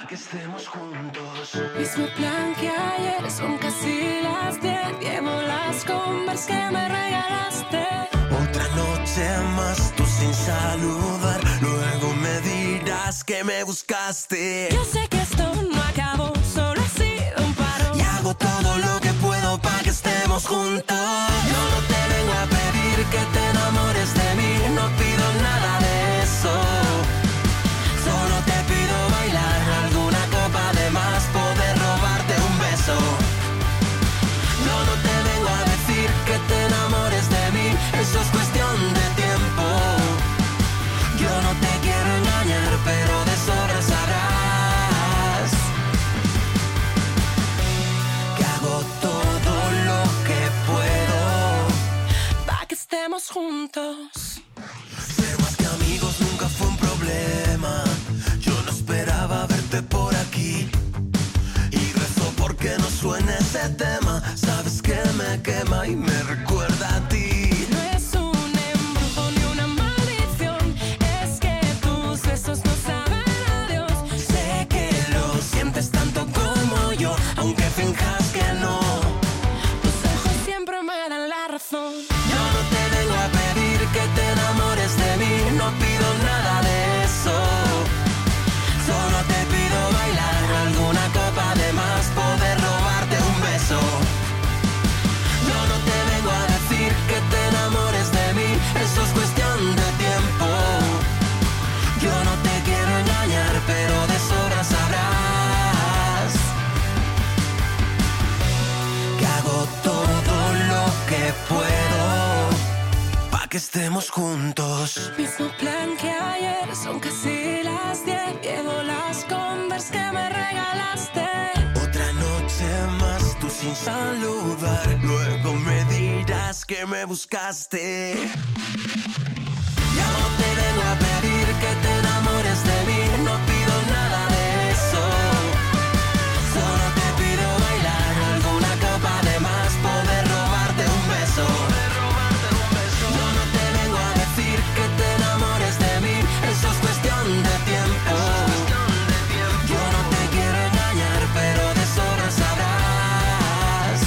que estemos juntos. Mismo plan que ayer, son casi las 10. Llevo las Converse que me regalaste. Otra noche más, tú sin saludar. Luego me dirás que me buscaste. Yo sé que esto no acabó, solo ha sido un paro. Y hago todo lo que puedo para que estemos juntos. Yo no te vengo a pedir que te enamores de mí. No pido nada de eso. Solo te pido bailar alguna copa de más, poder robarte un beso. Yo no te vengo a decir que te enamores de mí. Eso es cuestión de tiempo. Yo no te quiero engañar, pero de sobra sabrás que hago todo lo que puedo Pa' que estemos juntos. ser más que amigos nunca fue un problema. Yo no esperaba verte por aquí y rezo porque no suene ese tema. Sabes que me quema y me recuerda a ti. No es un embrujo ni una maldición, es que tus besos no saben a Dios. Sé que lo sientes tanto como yo, aunque finjas que no. Tus ojos siempre me dan la razón. Yo no te vengo a pedir que te enamores de mí. No pido nada de eso. Solo te pido bailar alguna copa de más, poder robarte un beso. Yo no te vengo a decir que te enamores de mí. Eso es cuestión de tiempo. Yo no te quiero engañar, pero de sobra sabrás que hago todo lo que puedo pa' que estemos juntos. Mismo plan que ayer, son casi las 10. Llevo las Converse que me regalaste. Otra noche más, tú sin saludar. Luego me dirás que me buscaste. Ya no te vengo a pedir que te enamores de mí. No pido nada de eso. Solo te pido bailar alguna copa de más, poder robarte un beso. Yo no te vengo a decir que te enamores de mí. Eso es cuestión de tiempo. Yo no te quiero engañar, pero de sobra sabrás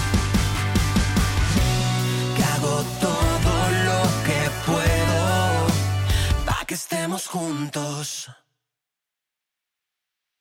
que hago todo lo que puedo pa' que estemos juntos.